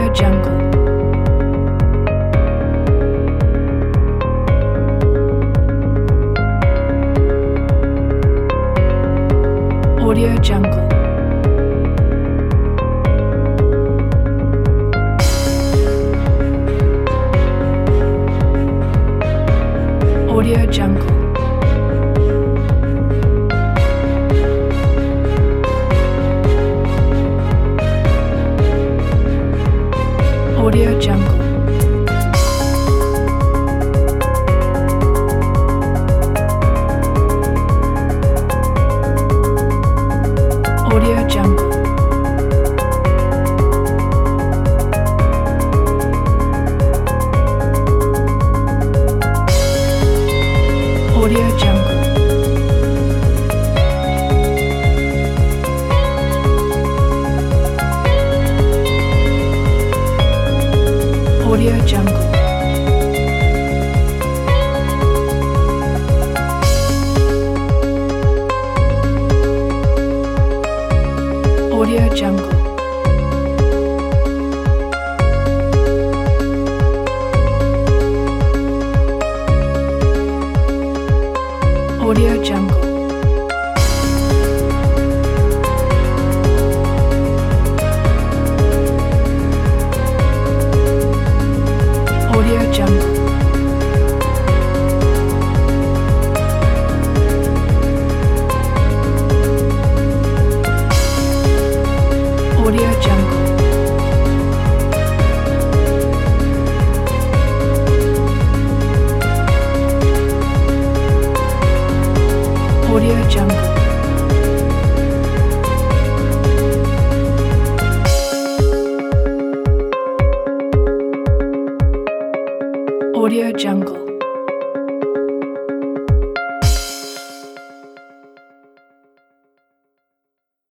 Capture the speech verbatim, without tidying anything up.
Audio Jungle. Audio Jungle. Audio Jungle. Audio Jungle. Audio Jungle. Audio Jungle. Audio Jungle. Audio Jungle. Audio Jungle. Audio Jungle. Audio Jungle. Audio Jungle. Audio Jungle.